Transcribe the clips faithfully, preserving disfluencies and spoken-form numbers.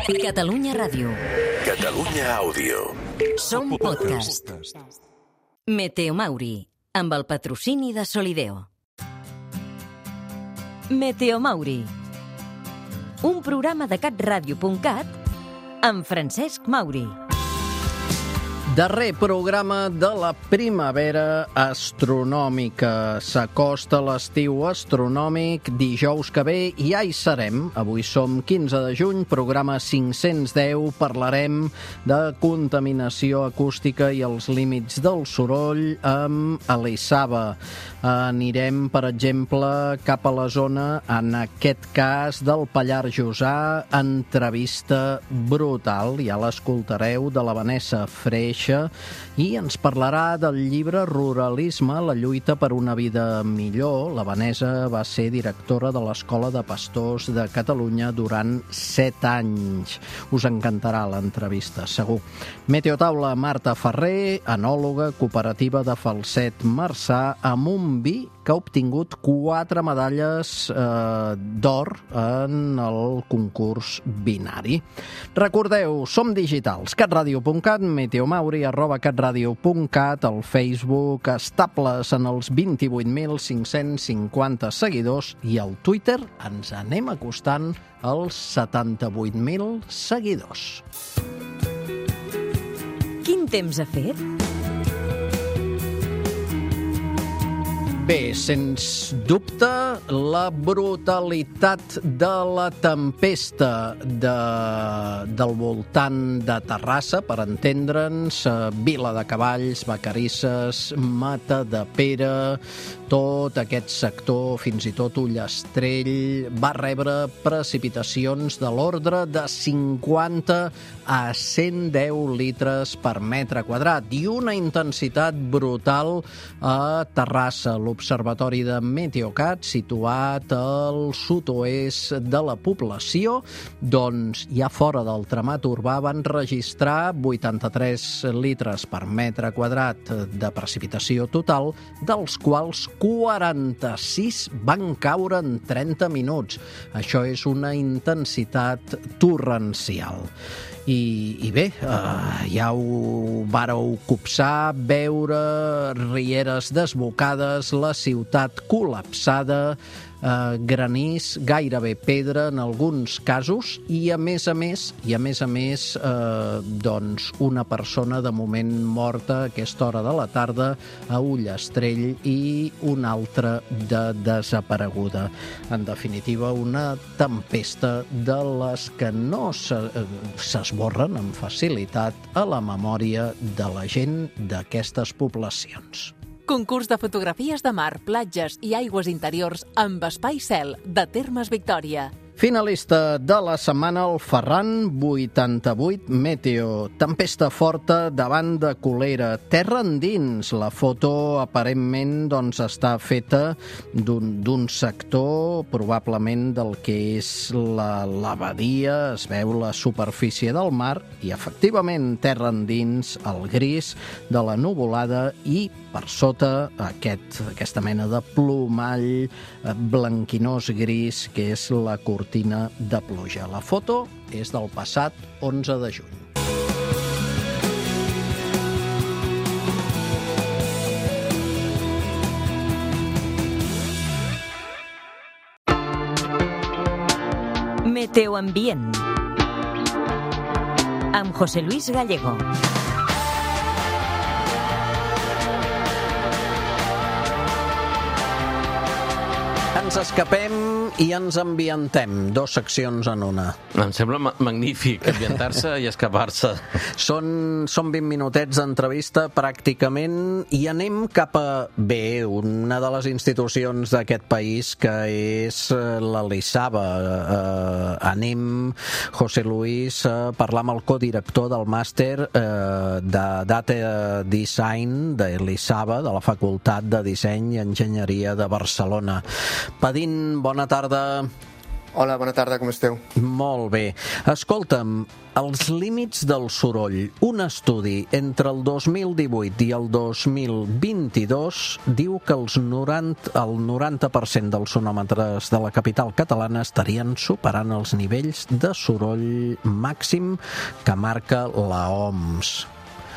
Catalunya Ràdio. Catalunya Àudio. Som podcast. Meteo Mauri, amb el patrocini de Solideo. Meteo Mauri, un programa de catradio punt cat amb Francesc Mauri. Darrer programa de la primavera astronòmica. S'acosta l'estiu astronòmic, dijous que ve ja hi serem. Avui som quinze de juny, programa cinc-cents deu. Parlarem de contaminació acústica i els límits del soroll amb Elisava. Anirem, per exemple, cap a la zona, en aquest cas, del Pallars Jussà. Entrevista brutal, ja l'escoltareu, de la Vanessa Freix, i ens parlarà del llibre Ruralisme, la lluita per una vida millor. La Vanessa va ser directora de l'Escola de Pastors de Catalunya durant set anys. Us encantarà l'entrevista, segur. Meteotaula, Marta Ferrer, enòloga, cooperativa de Falset Marçà, amb un vi que ha obtingut quatre medalles eh, d'or en el concurs binari. Recordeu, som digitals, catradio punt cat, meteomauri, arroba catradio punt cat, al Facebook, estables en els vint-i-vuit mil cinc-cents cinquanta seguidors, i al Twitter ens anem acostant als setanta-vuit mil seguidors. Quin temps ha fet? Bé, sens dubte, la brutalitat de la tempesta de, del voltant de Terrassa, per entendre'ns, Vila de Cavalls, Vacarisses, Matadepera, tot aquest sector, fins i tot Ullastrell, va rebre precipitacions de l'ordre de cinquanta a cent deu litres per metre quadrat i una intensitat brutal a Terrassa. L'Observatori de Meteocat, situat al sud-oest de la població, doncs ja fora del tramat urbà van registrar vuitanta-tres litres per metre quadrat de precipitació total, dels quals quaranta-sis van caure en trenta minuts. Això és una intensitat torrencial. I, i bé, eh, ja ho vàreu copsar, veure rieres desbocades, la ciutat col·lapsada, eh, granís, gairebé pedra en alguns casos, i a més a més, i a més a més, eh, doncs una persona de moment morta a aquesta hora de la tarda a Ullastrell i una altra de desapareguda. En definitiva, una tempesta de les que no s'esborren amb facilitat a la memòria de la gent d'aquestes poblacions. Concurs de fotografies de mar, platges i aigües interiors amb Espai Cel, de Termes Victòria. Finalista de la setmana, el Ferran vuitanta-vuit Meteo. Tempesta forta davant de Colera. Terra endins. La foto aparentment doncs, està feta d'un sector, probablement del que és la, la badia. Es veu la superfície del mar i, efectivament, terra endins, el gris de la nuvolada i, per sota, aquest, aquesta mena de plomall blanquinós gris que és la cortina de pluja. La foto és del passat onze de juny. Meteoambient amb José Luis Gallego. Ens escapem i ens ambientem. Dos seccions en una. Em sembla ma- magnífic, ambientar-se i escapar-se. Són, són vint minutets d'entrevista, pràcticament, i anem cap a, bé, una de les institucions d'aquest país, que és l'Elisava. Eh, anem, José Luis, a parlar amb el codirector del màster eh, de Data Design d'Elisava, de la Facultat de Disseny i Enginyeria de Barcelona. Padín, bona tarda. Hola, bona tarda, com esteu? Molt bé. Escolta'm, els límits del soroll. Un estudi entre el dos mil divuit i el dos mil vint-i-dos diu que els noranta, el noranta per cent dels sonòmetres de la capital catalana estarien superant els nivells de soroll màxim que marca la O M S.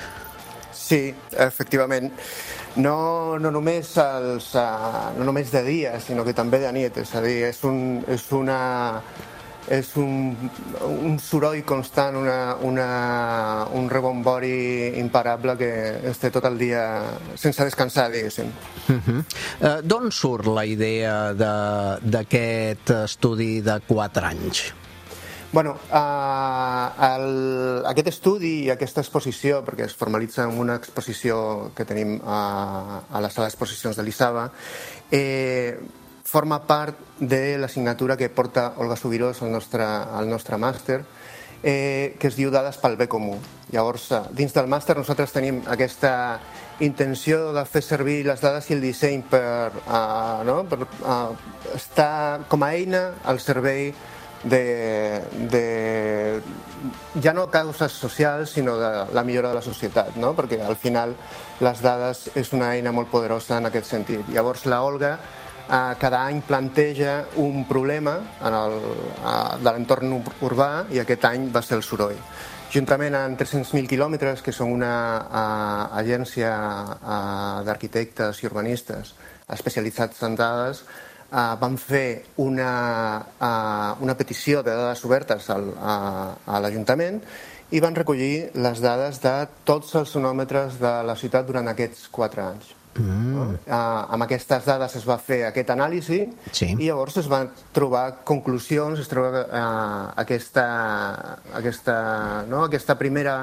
Sí, efectivament. No, no, només els, uh, no només de dia, sinó que també de nit. És a dir, és un, és una, és un, un soroll constant, una, una, un rebombori imparable que es té tot el dia sense descansar, diguéssim. Uh-huh. Uh, D'on surt la idea d'aquest estudi de quatre anys? Bueno, uh, el, aquest estudi i aquesta exposició, perquè es formalitza en una exposició que tenim a, a la sala d'exposicions de l'Isaba, eh, forma part de l'assignatura que porta Olga Subirós al nostre, al nostre màster, eh, que es diu Dades pel bé comú. Llavors, dins del màster nosaltres tenim aquesta intenció de fer servir les dades i el disseny per, uh, no? per uh, estar com a eina al servei De, de ja no causes socials, sinó de la millora de la societat, no? Perquè al final les dades és una eina molt poderosa en aquest sentit. Llavors la Olga eh, cada any planteja un problema en el, eh, de l'entorn urbà i aquest any va ser el soroll. Juntament amb tres-cents mil quilòmetres, que són una uh, agència uh, d'arquitectes i urbanistes especialitzats en dades, Uh, vam fer una, uh, una petició de dades obertes al, a, a l'Ajuntament i van recollir les dades de tots els sonòmetres de la ciutat durant aquests quatre anys. Mm. Uh, amb aquestes dades es va fer aquest anàlisi sí. I llavors es van trobar conclusions, es troba uh, aquesta, aquesta, no? aquesta primera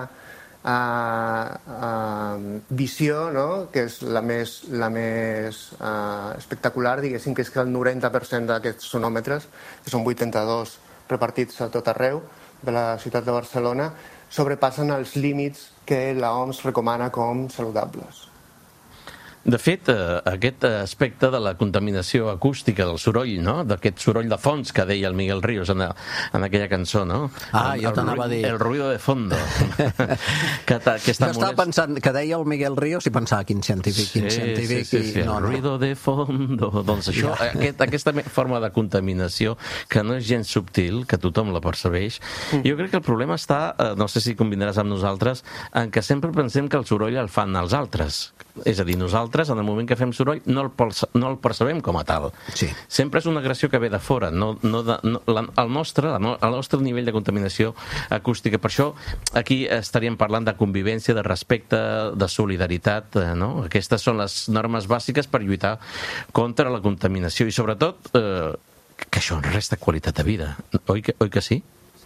Uh, uh, visió, no? Que és la més, la més uh, espectacular, diguéssim, que és que el noranta per cent d'aquests sonòmetres, que són vuitanta-dos repartits a tot arreu de la ciutat de Barcelona, sobrepassen els límits que la O M S recomana com saludables. De fet, eh, aquest aspecte de la contaminació acústica del soroll, no? D'aquest soroll de fons que deia el Miguel Ríos en, en aquella cançó, no? Ah, el, jo t'anava a dir... El ruido de fondo. que ta, que jo estava pensant que deia el Miguel Ríos i pensava quin científic, sí, quin científic... Sí, sí, sí, i... no, el ruido no. de fondo. Doncs això, ja. aquest, aquesta forma de contaminació que no és gens subtil, que tothom la percebeix, mm. jo crec que el problema està, no sé si combinaràs amb nosaltres, en què sempre pensem que el soroll el fan els altres. És a dir, nosaltres, en el moment que fem soroll, no el, perce no el percebem com a tal. Sí. Sempre és una agressió que ve de fora, no, no de, no, la, el, nostre, la, el nostre nivell de contaminació acústica. Per això aquí estaríem parlant de convivència, de respecte, de solidaritat, eh, no? Aquestes són les normes bàsiques per lluitar contra la contaminació i, sobretot, eh, que això ens resta qualitat de vida. Oi que, oi que sí?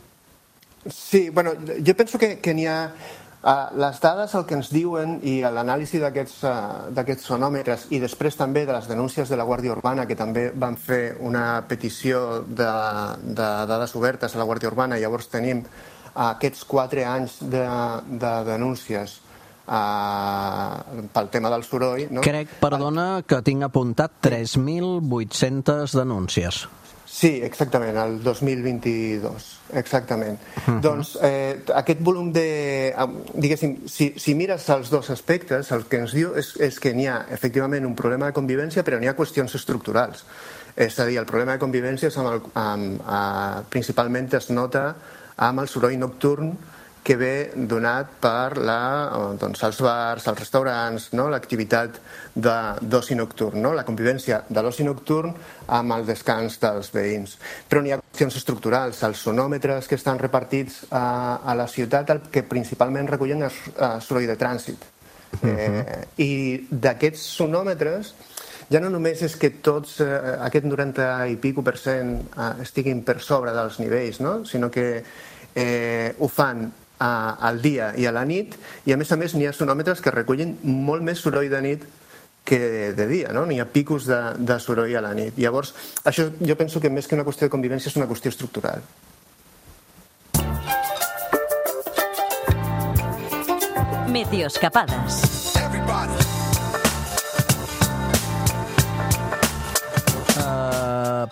Sí, bueno, jo penso que, que n'hi ha... Uh, les dades el que ens diuen i l'anàlisi d'aquests uh, d'aquests sonòmetres i després també de les denúncies de la Guàrdia Urbana, que també van fer una petició de, de dades obertes a la Guàrdia Urbana, i llavors tenim uh, aquests quatre anys de, de denúncies uh, pel tema del soroll, no? Crec, perdona, que tinc apuntat tres mil vuit-centes denúncies. Sí, exactament, el dos mil vint-i-dos, exactament. Uh-huh. Doncs eh, aquest volum de... Diguéssim, si, si mires els dos aspectes, el que ens diu és, és que n'hi ha efectivament un problema de convivència, però n'hi ha qüestions estructurals. És a dir, el problema de convivència és amb el, amb, eh, principalment es nota amb el soroll nocturn que ve donat per la, doncs, els bars, els restaurants, no? L'activitat d'oci nocturn, no? La convivència de l'oci nocturn amb el descans dels veïns. Però n'hi ha qüestions estructurals. Els sonòmetres que estan repartits a, a la ciutat, el que principalment recullen és uh, soroll de trànsit. Uh-huh. eh, I d'aquests sonòmetres ja no només és que tots, eh, aquest noranta i pico per cent eh, estiguin per sobre dels nivells, no? Sinó que eh, ho fan al dia i a la nit, i a més a més n'hi ha sonòmetres que recullen molt més soroll de nit que de dia, no? N'hi ha picos de, de soroll a la nit. Llavors, això jo penso que més que una qüestió de convivència és una qüestió estructural. Meteoscapades.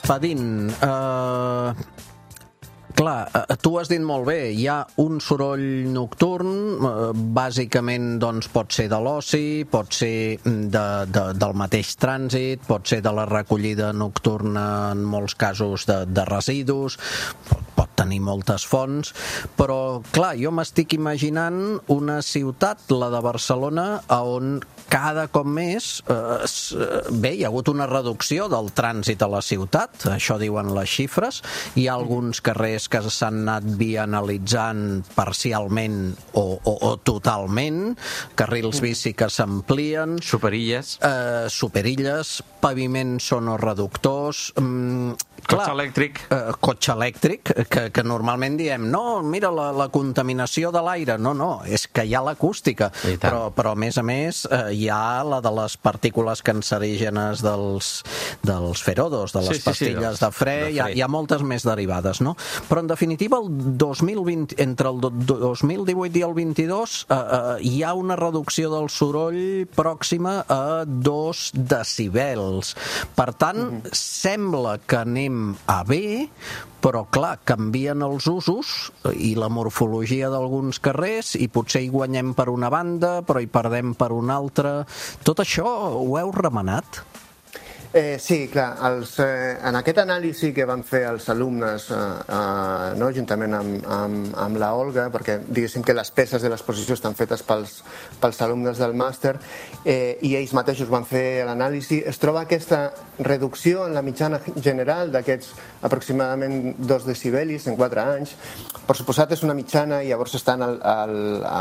Fadín, eh... clar, tu has dit molt bé, hi ha un soroll nocturn, eh, bàsicament doncs, pot ser de l'oci, pot ser de, de, del mateix trànsit, pot ser de la recollida nocturna en molts casos de, de residus, pot, pot tenir moltes fonts, però clar, jo m'estic imaginant una ciutat, la de Barcelona, on cada cop més, eh, bé, hi ha hagut una reducció del trànsit a la ciutat, això diuen les xifres, hi ha alguns carrers que s'han anat vianalitzant parcialment o, o, o totalment, carrils bici que s'amplien, superilles, eh, superilles, paviments sonoreductors, mm, clar, cotxe elèctric, eh, cotxe elèctric, que, que normalment diem, no, mira la, la contaminació de l'aire, no, no, és que hi ha l'acústica, però, però a més a més eh, hi ha la de les partícules cancerígenes dels, dels ferodos, de les sí, sí, pastilles sí, dels, de fre, de fre. hi ha, hi ha moltes més derivades, no? Però en definitiva el dos mil vint, entre el dos mil divuit i el vint-i-dos eh, eh, hi ha una reducció del soroll pròxima a dos decibels. Per tant, mm-hmm. sembla que anem a bé, però clar, canvien els usos i la morfologia d'alguns carrers i potser hi guanyem per una banda, però hi perdem per una altra. Tot això ho heu remenat? Eh, sí, clar, els, eh, en aquest anàlisi que van fer els alumnes eh, eh, no, juntament amb, amb, amb la Olga, perquè diguéssim que les peces de l'exposició estan fetes pels, pels alumnes del màster eh, i ells mateixos van fer l'anàlisi, es troba aquesta reducció en la mitjana general d'aquests aproximadament dos decibelis en quatre anys. Per suposat és una mitjana i llavors estan al, al, a,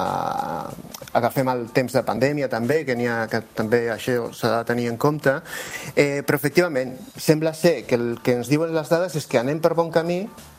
agafem el temps de pandèmia també, que, ha, que també això s'ha de tenir en compte. Eh, però efectivament, sembla ser que el que ens diuen les dades és que anem per bon camí,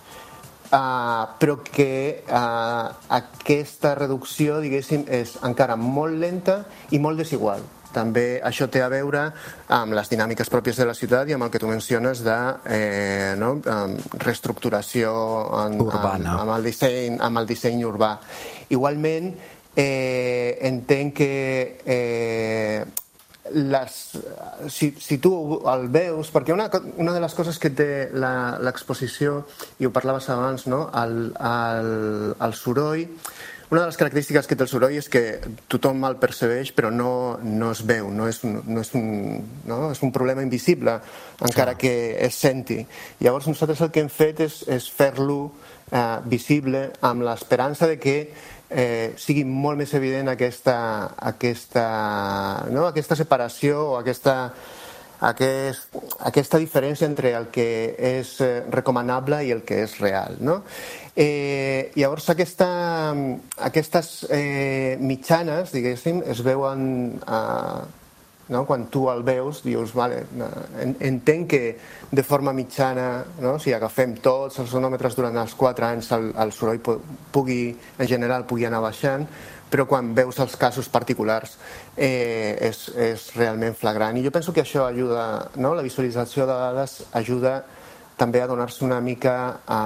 uh, però que uh, aquesta reducció, diguéssim, és encara molt lenta i molt desigual. També això té a veure amb les dinàmiques pròpies de la ciutat i amb el que tu menciones de eh, no, reestructuració en, urbana. Amb, amb, el disseny, amb el disseny urbà. Igualment, eh, entenc que eh, les, si, si tu el veus, perquè una, una de les coses que té l'exposició, i ho parlaves abans, no? el, el, el soroll, una de les característiques que té el soroll és que tothom el percebeix però no, no es veu, no és un, no és un, no? És un problema invisible, encara que es senti. Llavors nosaltres el que hem fet és, és fer-lo eh, visible amb l'esperança de que Eh, sigui molt més evident aquesta, aquesta, no? aquesta separació o aquesta, aquest, aquesta diferència entre el que és recomanable i el que és real. No? Eh, llavors aquesta, aquestes eh, mitjanes, diguéssim, es veuen... Eh, no? Quan tu el veus, dius, vale, entenc que de forma mitjana, no? Si agafem tots els sonòmetres durant els quatre anys, el, el soroll pugui, en general pugui anar baixant, però quan veus els casos particulars eh, és, és realment flagrant. I jo penso que això ajuda, no? La visualització de dades ajuda també a donar-se una mica a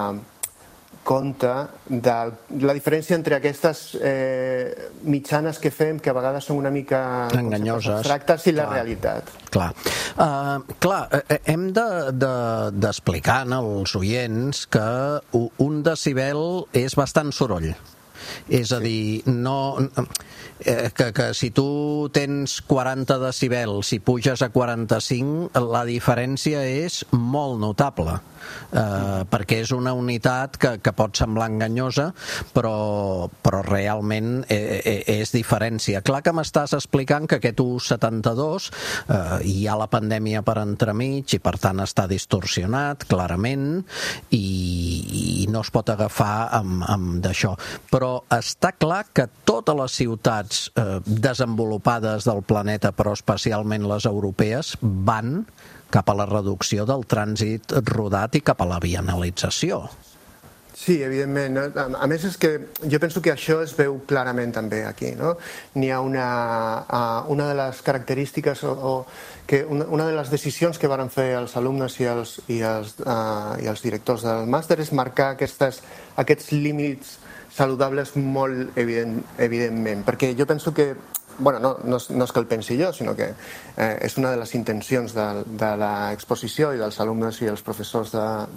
compte de la diferència entre aquestes eh, mitjanes que fem, que a vegades són una mica enganyoses, abstractes, i la clar, realitat. Clar, uh, clar hem d'explicar de, de, als oients que un decibel és bastant soroll. És a dir, no, eh, que, que si tu tens quaranta decibels i puges a quaranta-cinc, la diferència és molt notable. Eh, perquè és una unitat que, que pot semblar enganyosa, però, però realment eh, és diferència. Clar que m'estàs explicant que aquest u coma setanta-dos eh, hi ha la pandèmia per entremig i per tant està distorsionat clarament i, i no es pot agafar amb, amb d'això. Però està clar que totes les ciutats eh, desenvolupades del planeta, però especialment les europees, van cap a la reducció del trànsit rodat i cap a la vianalització. Sí, evidentment. A més, és que jo penso que això es veu clarament també aquí. No? N'hi ha una, una de les característiques o, o que una, una de les decisions que van fer els alumnes i els, i els, uh, i els directors del màster és marcar aquestes, aquests límits saludables molt evident, evidentment, perquè jo penso que bueno, no, no, no és que el pensi jo, sinó que eh, és una de les intencions de, de l'exposició i dels alumnes i els professors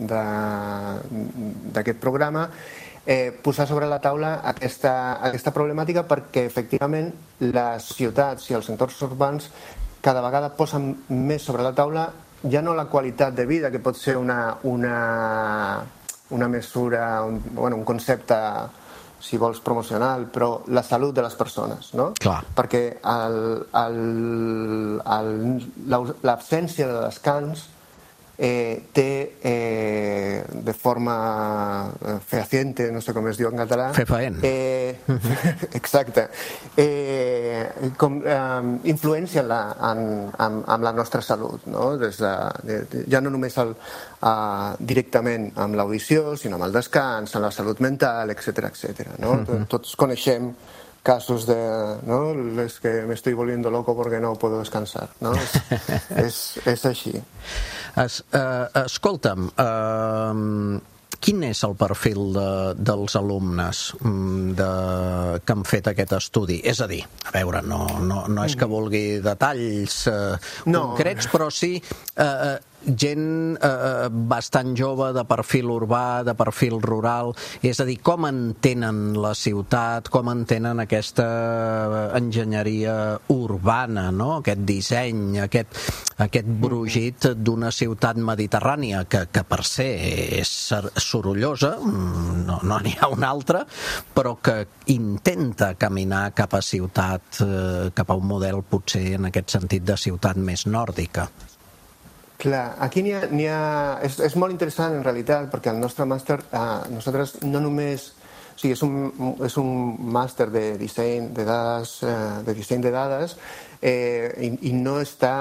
d'aquest programa, eh, posar sobre la taula aquesta, aquesta problemàtica, perquè efectivament les ciutats i els entorns urbans cada vegada posen més sobre la taula ja no la qualitat de vida, que pot ser una, una, una mesura, un, bueno, un concepte, si vols, promocional, però la salut de les persones, no? Clar. Perquè l'absència de descans eh, té eh, de forma fehaciente, no sé com es diu en català, fefaent, eh, exacte, eh, com, eh, influència en la, en, en, en la nostra salut, no? Des de, de, de, ja no només el, uh, directament amb l'audició, sinó amb el descans, amb la salut mental, etcètera, etcètera, no? Uh-huh. Tots coneixem casos de, ¿no? Es que me estoy volviendo loco porque no puedo descansar, no? És, és, és així. Es, uh, escolta'm, uh, quin és el perfil de, dels alumnes de, que han fet aquest estudi? És a dir, a veure, no, no, no és que vulgui detalls uh, no. concrets, però sí uh, gent eh, bastant jove, de perfil urbà, de perfil rural, és a dir, com entenen la ciutat, com entenen aquesta enginyeria urbana, no? Aquest disseny, aquest, aquest brugit d'una ciutat mediterrània que, que per se és sorollosa, no no n'hi ha una altra, però que intenta caminar cap a ciutat, eh, cap a un model potser en aquest sentit de ciutat més nòrdica. Clar, aquí n'hi ha, n'hi ha... És, és molt interessant en realitat, perquè el nostre màster, eh, nosaltres no només... O sigui, és un, és un màster de disseny de dades, eh, de disseny de dades eh, i, i no està,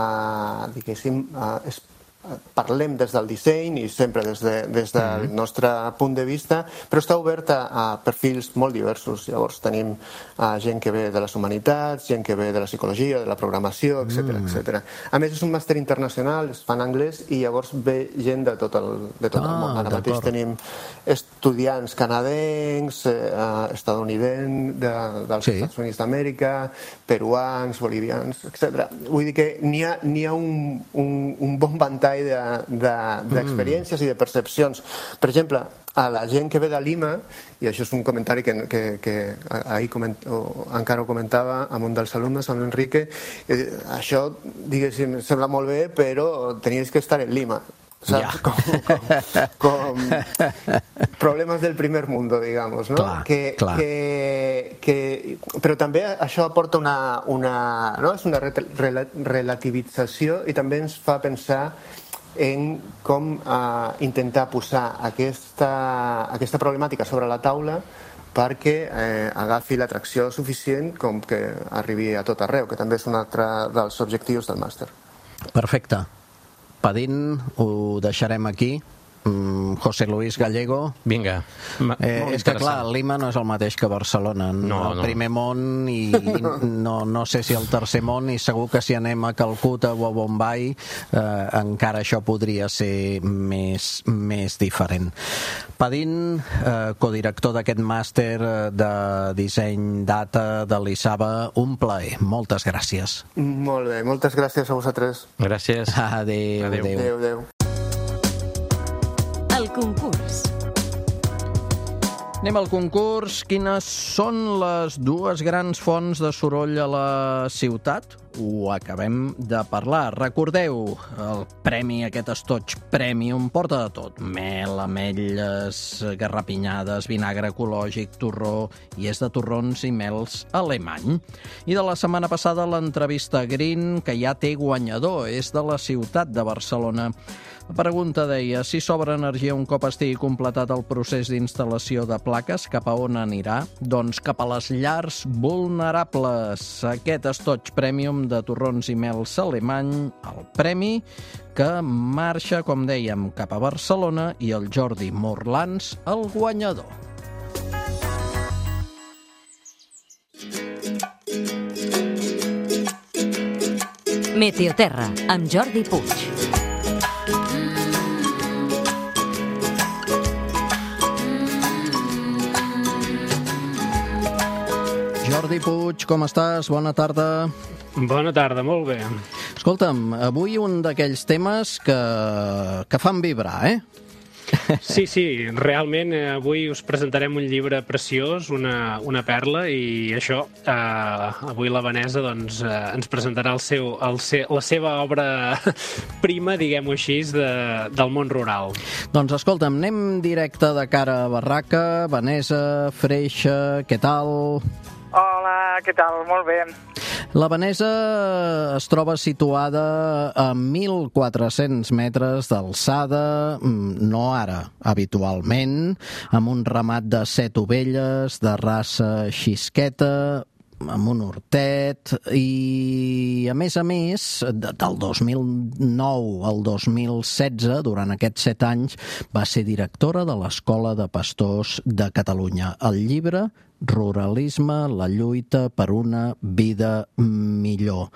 eh, diguéssim, eh, és, parlem des del disseny i sempre des, de, des del mm-hmm. nostre punt de vista, però està oberta a perfils molt diversos. Llavors tenim uh, gent que ve de les humanitats, gent que ve de la psicologia, de la programació, etcètera, mm. etcètera. A més, és un màster internacional, es fa en anglès i llavors ve gent de tot el, de tot ah, el món. Ara mateix tenim estudiants canadencs, eh, estadounidencs, de, dels sí. Estats Units d'Amèrica, peruans, bolivians, etcètera. Vull dir que n'hi ha, n'hi ha un, un, un bon ventall d'experiències de, de, mm. i de percepcions. Per exemple, a la gent que ve de Lima, i això és un comentari que, que, que ahir coment, o encara ho comentava amb un dels alumnes, amb l'Enrique, eh, això, diguéssim, sembla molt bé, però tenies que estar en Lima. ¿Sabes? Yeah. Com, com, com problemes del primer mundo, digamos, no? Clar, que, clar. Que, que, però també això aporta una, una, no? És una relativització i també ens fa pensar en com uh, intentar posar aquesta, aquesta problemàtica sobre la taula perquè eh, agafi l'atracció suficient com que arribi a tot arreu, que també és un altre dels objectius del màster. Perfecte. Padín, ho deixarem aquí. José Luis Gallego. Vinga. Eh, és que clar, Lima no és el mateix que Barcelona. No, el no. primer món i no, no sé si el tercer món, i segur que si anem a Calcuta o a Bombay eh, encara això podria ser més, més diferent. Padín, eh, codirector d'aquest màster de disseny data de l'ISABA, un plaer. Moltes gràcies. Molt bé, moltes gràcies a vosaltres. Gràcies. Adéu, adéu. Adéu, adéu. El concurs. Anem al concurs. Quines són les dues grans fonts de soroll a la ciutat? Ho acabem de parlar. Recordeu, el premi, aquest estoig Premium, porta de tot. Mel, ametlles, garrapinyades, vinagre ecològic, torró, i és de torrons i mels alemany. I de la setmana passada l'entrevista Green, que ja té guanyador, és de la ciutat de Barcelona. La pregunta deia, si sobra energia un cop estigui completat el procés d'instal·lació de plaques, cap a on anirà? Doncs cap a les llars vulnerables. Aquest estoig Premium de torrons i mels alemany, el premi que marxa, com dèiem, cap a Barcelona, i el Jordi Morlans, el guanyador. Meteoterra, amb Jordi Puig. Jordi Puig, com estàs? Bona tarda. Bona tarda, molt bé. Escolta'm, avui un d'aquells temes que, que fan vibrar, eh? Sí, sí, realment eh, avui us presentarem un llibre preciós, una, una perla, i això, eh, avui la Vanessa doncs, eh, ens presentarà el seu, el se, la seva obra prima, diguem-ho així, de, del món rural. Doncs escolta'm, anem directe de cara a barraca. Vanessa, Freixa, què tal? Hola, què tal? Molt bé. La Vanessa es troba situada a mil quatre-cents metres d'alçada, no ara, habitualment, amb un ramat de set ovelles de raça xisqueta, amb un hortet, i a més a més, del dos mil nou al dos mil setze, durant aquests set anys, va ser directora de l'Escola de Pastors de Catalunya. El llibre Ruralisme, la lluita per una vida millor.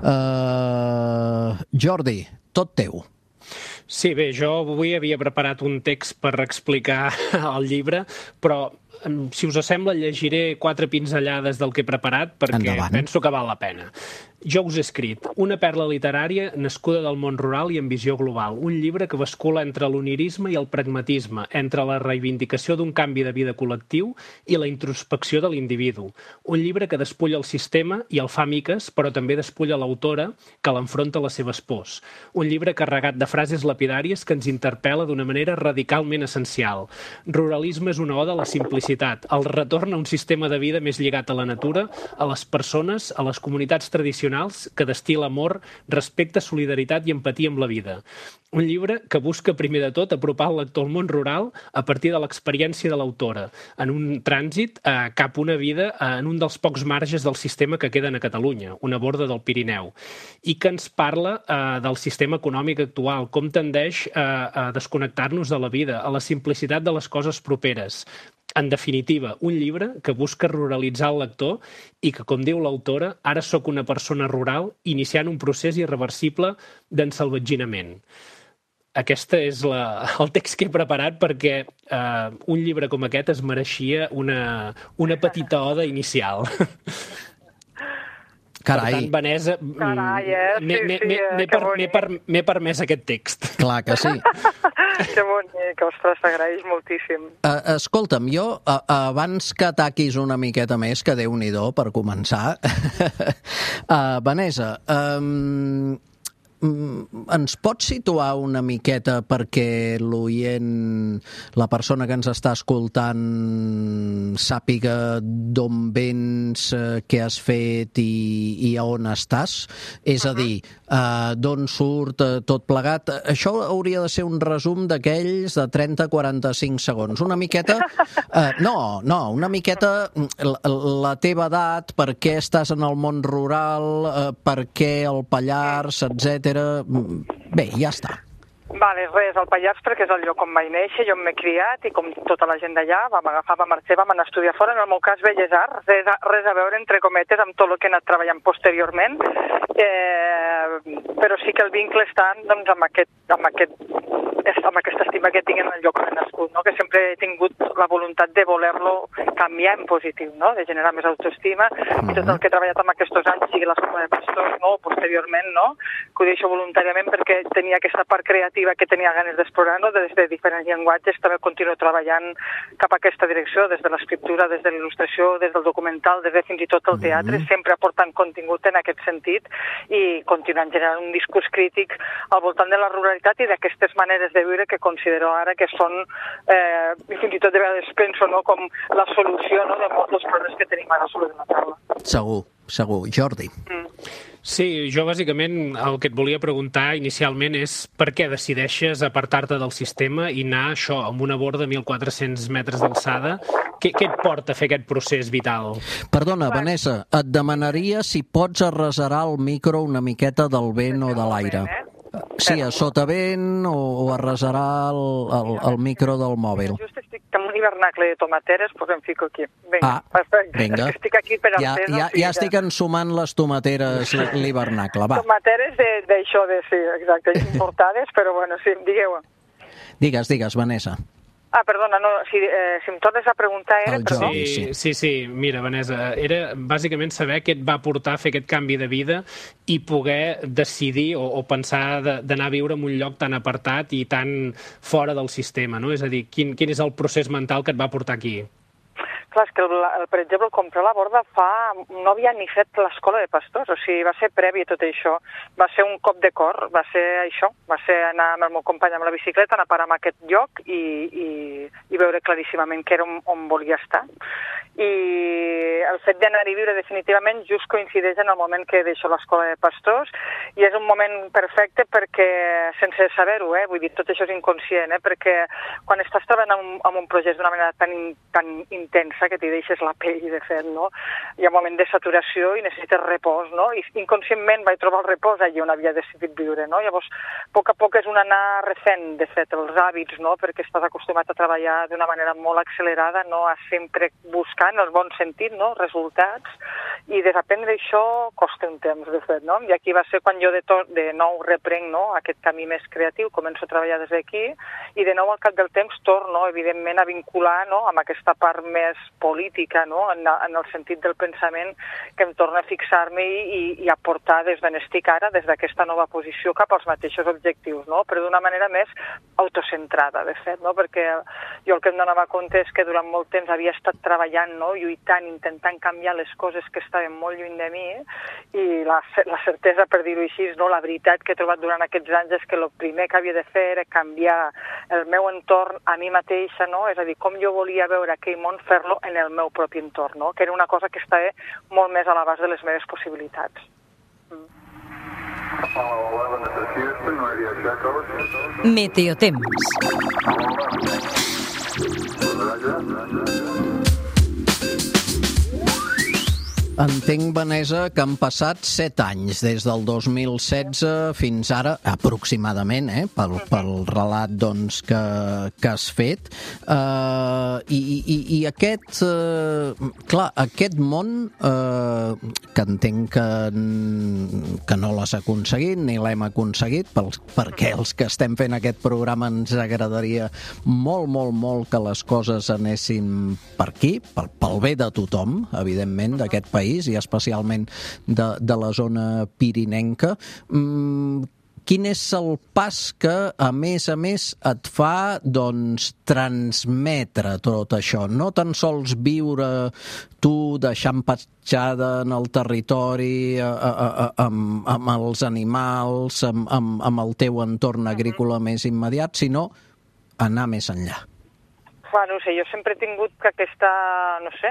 Uh, Jordi, tot teu. Sí, bé, jo avui havia preparat un text per explicar el llibre, però si us sembla llegiré quatre pinzellades del que he preparat perquè Endavant. Penso que val la pena. Jo us he escrit una perla literària nascuda del món rural i amb visió global, un llibre que bascula entre l'onirisme i el pragmatisme, entre la reivindicació d'un canvi de vida col·lectiu i la introspecció de l'individu. Un llibre que despulla el sistema i el fa miques, però també despulla l'autora que l'enfronta a les seves pors. Un llibre carregat de frases lapidàries que ens interpel·la d'una manera radicalment essencial. Ruralisme és una oda a la simplicitat, el retorn a un sistema de vida més lligat a la natura, a les persones, a les comunitats tradicionals que destila amor, respecte, solidaritat i empatia amb la vida. Un llibre que busca, primer de tot, apropar el lector al món rural a partir de l'experiència de l'autora, en un trànsit eh, cap a una vida eh, en un dels pocs marges del sistema que queden a Catalunya, una borda del Pirineu, i que ens parla eh, del sistema econòmic actual, com tendeix eh, a desconnectar-nos de la vida, a la simplicitat de les coses properes. En definitiva, un llibre que busca ruralitzar el lector i que, com diu l'autora, ara sóc una persona rural iniciant un procés irreversible d'ensalvatginament. Aquest és la, el text que he preparat perquè eh, un llibre com aquest es mereixia una, una petita oda inicial. Carai. Per tant, Vanessa, Carai, eh? Sí, m'he sí, eh, per, per, permès aquest text. Clar que sí. Que bonic, ostres, t'agraeix moltíssim. Uh, escolta'm, jo, uh, abans que ataquis una miqueta més, que Déu-n'hi-do, per començar, uh, Vanessa, um, ens pots situar una miqueta perquè l'oient, la persona que ens està escoltant, sàpiga d'on vens, què has fet i, i a on estàs? És a dir, uh, d'on surt uh, tot plegat? Això hauria de ser un resum d'aquells de trenta a quaranta-cinc segons. Una miqueta... Uh, no, no, una miqueta la, la teva edat, per què estàs en el món rural, uh, per què el Pallars, etcètera. Bé, ja està. Vale, res, al Pallars perquè és el lloc on vaig néixer, jo m'he criat i com tota la gent d'allà vam agafar, vam marxar, vam anar a estudiar fora, en el meu cas Belles Arts, res a, res a veure entre cometes amb tot el que he anat treballant posteriorment, eh, però sí que el vincle està doncs, amb, aquest, amb, aquest, amb aquesta estima que tinc en el lloc on he nascut, no? Que sempre he tingut la voluntat de voler-lo canviar en positiu, no? De generar més autoestima, mm-hmm. i tot el que he treballat amb aquests anys, sigui l'escola de pastors, no? Posteriorment, no? Que ho deixo voluntàriament perquè tenia aquesta part creativa que tenia ganes d'explorar, no? Des de diferents llenguatges, també continuo treballant cap a aquesta direcció, des de l'escriptura, des de l'il·lustració, des del documental, des de fins i tot el teatre, mm-hmm. sempre aportant contingut en aquest sentit i continuant generant un discurs crític al voltant de la ruralitat i d'aquestes maneres de viure que considero ara que són, eh, fins i tot de vegades penso, no? Com la solució, no? De molts dels problemes que tenim ara sobre la taula. Segur, segur. Jordi. Mm. Sí, jo bàsicament el que et volia preguntar inicialment és per què decideixes apartar-te del sistema i anar això amb una borda de mil quatre-cents metres d'alçada. Què, què et porta a fer aquest procés vital? Perdona, Vanessa, et demanaria si pots arreserar el micro una miqueta del vent o de l'aire. Sí, a sotavent o, o arreserar el, el, el micro del mòbil. Just estic amb un hivernacle de tomateres, doncs em fico aquí. Vinga, ah, perfecte. Vinga. Estic aquí per al ja, pes, ja, ja estic ensumant les tomateres, l'hivernacle, va. Tomateres d'això, de, de, sí, exacte, importades, però bueno, sí, digueu. Digues, digues, Vanessa. Ah, perdona, no, si, eh, si em tornes a preguntar era... Jordi, sí, sí, sí, sí, mira, Vanessa, era bàsicament saber què et va portar a fer aquest canvi de vida i poder decidir o, o pensar d'anar a viure en un lloc tan apartat i tan fora del sistema, no? És a dir, quin, quin és el procés mental que et va portar aquí? Clar, és que, el, el, per exemple, el comprar la borda fa... no havia ni fet l'escola de pastors, o sigui, va ser previ a tot això. Va ser un cop de cor, va ser això, va ser anar amb el meu company amb la bicicleta, anar a parar en aquest lloc i, i, i veure claríssimament que era on, on volia estar. I el fet d'anar-hi a viure definitivament just coincideix en el moment que deixo l'escola de pastors i és un moment perfecte perquè, sense saber-ho, eh, vull dir, tot això és inconscient, eh, perquè quan estàs treballant en un, en un projecte d'una manera tan, tan intensa que t'hi deixes la pell, de fet, no? Hi ha un moment de saturació i necessites repòs, no? I inconscientment vaig trobar el repòs allà on havia decidit viure, no? Llavors, a poc a poc és un anar refent, de fet, els hàbits, no? Perquè estàs acostumat a treballar d'una manera molt accelerada, no? A sempre buscar, en el bon sentit, no? Resultats, i desaprendre això costa un temps, de fet, no? I aquí va ser quan jo de, to de nou reprenc, no? Aquest camí més creatiu, començo a treballar des d'aquí, i de nou al cap del temps torno, evidentment, a vincular, no? Amb aquesta part més política, no? En, en el sentit del pensament, que em torna a fixar-me i, i a portar des d'on estic ara, des d'aquesta nova posició, cap als mateixos objectius, no? Però d'una manera més autocentrada, de fet, no? Perquè jo el que em donava compte és que durant molt temps havia estat treballant, no? Lluitant, intentant canviar les coses que estaven molt lluny de mi, i la, la certesa, per dir-ho així, no? La veritat que he trobat durant aquests anys és que el primer que havia de fer era canviar el meu entorn a mi mateixa, no? És a dir, com jo volia veure aquell món, fer-lo en el meu propi entorn, no? Que era una cosa que estava molt més a l'abast de les meves possibilitats. Mm. Meteotemps. Entenc, Vanessa, que han passat set anys, des del dos mil setze fins ara, aproximadament, eh, pel, pel relat doncs, que, que has fet. Uh, i, i, I aquest, uh, clar, aquest món, uh, que entenc que, que no l'has aconseguit, ni l'hem aconseguit, pel, perquè els que estem fent aquest programa ens agradaria molt, molt, molt que les coses anessin per aquí, pel, pel bé de tothom, evidentment, d'aquest país, i especialment de, de la zona pirinenca. Mm, quin és el pas que, a més a més, et fa doncs, transmetre tot això? No tan sols viure tu deixant petjada en el territori, a, a, a, amb, amb els animals, amb, amb, amb el teu entorn agrícola més immediat, sinó anar més enllà. Clar, no sé, jo sempre he tingut que aquesta, no sé,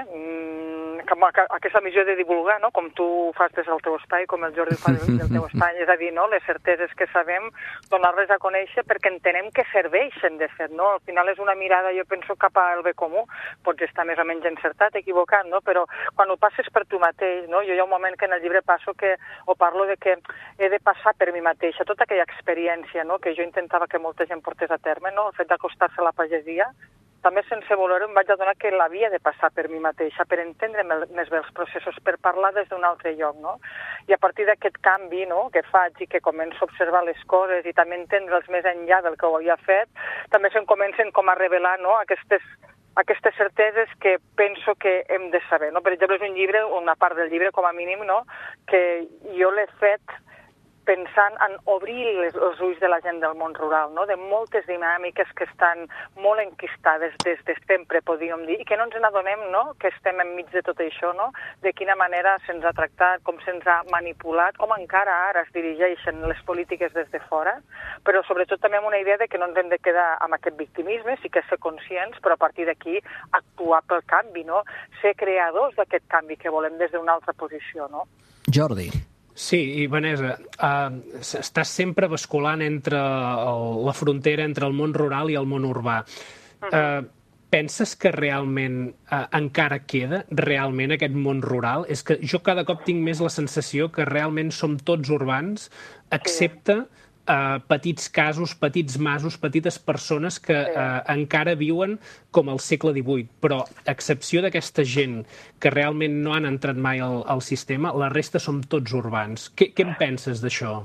que aquesta missió de divulgar, no? Com tu fas des del teu espai, com el Jordi fa del teu espai, és a dir, no? Les certeses que sabem, donar-les a conèixer perquè entenem que serveixen, de fet, no? Al final és una mirada, jo penso, cap al bé comú. Pots estar més o menys encertat, equivocat, no? Però quan ho passes per tu mateix, no? Jo hi ha un moment que en el llibre passo que, o parlo de que he de passar per mi mateixa, tota aquella experiència, no? Que jo intentava que molta gent portés a terme, no? El fet d'acostar-se a la pagesia, també sense voler-ho em vaig adonar que l'havia de passar per mi mateixa, per entendre més bé els processos, per parlar des d'un altre lloc, no? I a partir d'aquest canvi, no?, que faig i que començo a observar les coses i també entendre'ls més enllà del que ho havia fet, també se'm comencen com a revelar, no?, aquestes aquestes certeses que penso que hem de saber, no? Per exemple, és un llibre, una part del llibre, com a mínim, no?, que jo l'he fet pensant en obrir les, els ulls de la gent del món rural, no? De moltes dinàmiques que estan molt enquistades des de sempre, podríem dir, i que no ens n'adonem, no?, que estem enmig de tot això, no?, de quina manera se'ns ha tractat, com se'ns ha manipulat, com encara ara es dirigeixen les polítiques des de fora, però sobretot també amb una idea de que no ens hem de quedar amb aquest victimisme, sí que ser conscients, però a partir d'aquí actuar pel canvi, no?, ser creadors d'aquest canvi que volem des d'una altra posició, no? Jordi. Sí, i Vanessa, uh, estàs sempre basculant entre el, la frontera entre el món rural i el món urbà. Uh, penses que realment uh, encara queda realment aquest món rural? És que jo cada cop tinc més la sensació que realment som tots urbans, excepte uh, petits casos, petits masos, petites persones que uh, encara viuen com al segle divuit, però a excepció d'aquesta gent que realment no han entrat mai al, al sistema, la resta som tots urbans. Què, què en penses d'això?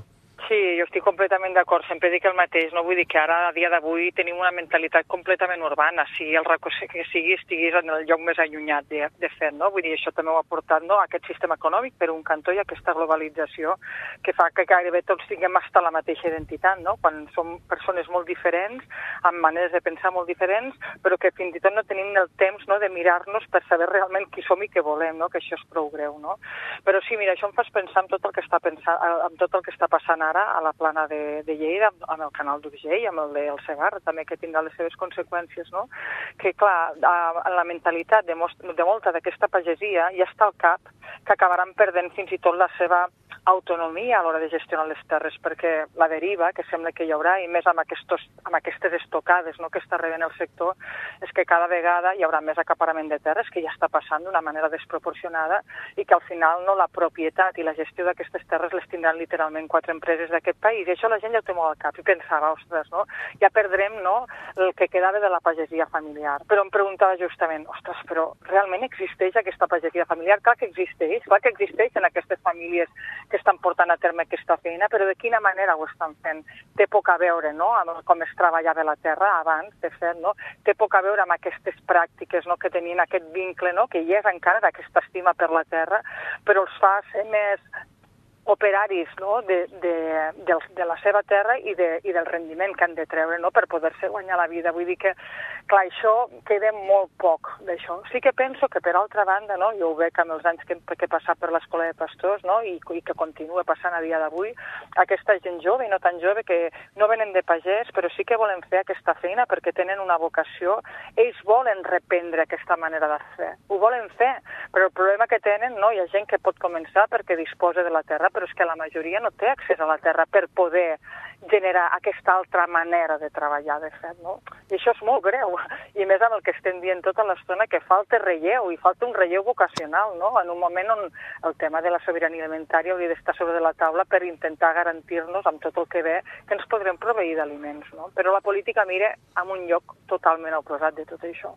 Sí, jo estic completament d'acord, sempre dic el mateix, no vull dir que ara, a dia d'avui, tenim una mentalitat completament urbana, sigui el racó que sigui, estiguis en el lloc més allunyat de, de fet, no? Vull dir, això també ho ha portat, no?, aquest sistema econòmic per un cantó i aquesta globalització que fa que gairebé tots tinguem hasta la mateixa identitat, no?, quan som persones molt diferents, amb maneres de pensar molt diferents, però que fins i tot no tenim el temps, no?, de mirar-nos per saber realment qui som i què volem, no?, que això és prou greu, no? Però sí, mira, això em fas pensar en tot el que està, pensant, en tot el que està passant ara a la plana de, de Lleida, amb el canal d'Urgell, amb el del Segarra, també que tindrà les seves conseqüències, no? Que, clar, en la mentalitat de, most, de molta d'aquesta pagesia ja està al cap que acabaran perdent fins i tot la seva autonomia a l'hora de gestionar les terres, perquè la deriva que sembla que hi haurà, i més amb, aquestos, amb aquestes estocades, no?, que està rebent el sector, és que cada vegada hi haurà més acaparament de terres, que ja està passant d'una manera desproporcionada, i que al final no la propietat i la gestió d'aquestes terres les tindran literalment quatre empreses d'aquest país, i això la gent ja ho té molt al cap, i pensava, ostres, no?, ja perdrem, no?, el que quedava de la pagesia familiar. Però em preguntava justament, ostres, però realment existeix aquesta pagesia familiar? Clar que existeix, clar que existeixen aquestes famílies que estan portant a terme aquesta feina, però de quina manera ho estan fent? Té poc a veure, no?, amb com es treballava la terra abans, de fet, no? Té poc a veure amb aquestes pràctiques, no?, que tenien aquest vincle, no?, que hi és encara d'aquesta estima per la terra, però els fa ser més operaris, no?, de, de, de, de la seva terra i, de, i del rendiment que han de treure, no?, per poder-se guanyar la vida. Vull dir que, clar, això queda molt poc d'això. Sí que penso que, per altra banda, no?, jo ho veig amb els anys que, que he passat per l'Escola de Pastors, no?, i, i que continua passant a dia d'avui, aquesta gent jove i no tan jove que no venen de pagès, però sí que volen fer aquesta feina perquè tenen una vocació. Ells volen reprendre aquesta manera de fer. Ho volen fer, però el problema que tenen, no?, hi ha gent que pot començar perquè disposa de la terra, però és que la majoria no té accés a la terra per poder generar aquesta altra manera de treballar, de fet, no? I això és molt greu, i més amb el que estem dient tota l'estona, que falta relleu, i falta un relleu vocacional, no?, en un moment on el tema de la sobirania alimentària hauria d'estar sobre la taula per intentar garantir-nos, amb tot el que ve, que ens podrem proveir d'aliments, no? Però la política mira en un lloc totalment oposat de tot això.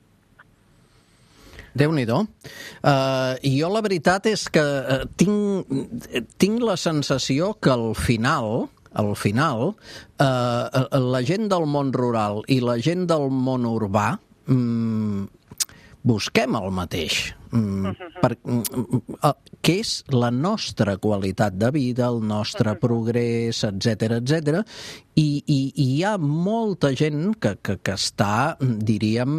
Déu-n'hi-do. Uh, jo la veritat és que uh, tinc, tinc la sensació que al final, al final, uh, la gent del món rural i la gent del món urbà um, busquem el mateix, um, per, um, uh, que és la nostra qualitat de vida, el nostre progrés, etcètera, etcètera, i, i, i hi ha molta gent que, que, que està, diríem,